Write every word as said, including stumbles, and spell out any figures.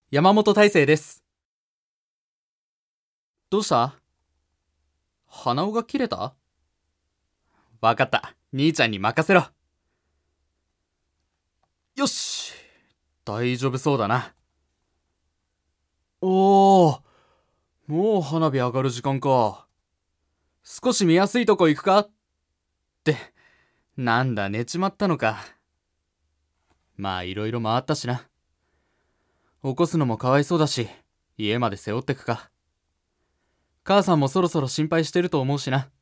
山本大成です。どうした？鼻緒が切れた？わかった。兄ちゃんに任せろ。よし。大丈夫そうだな。おー、もう花火上がる時間か。少し見やすいとこ行くかって、なんだ寝ちまったのか。まあいろいろ回ったしな。起こすのもかわいそうだし、家まで背負ってくか。母さんもそろそろ心配してると思うしな。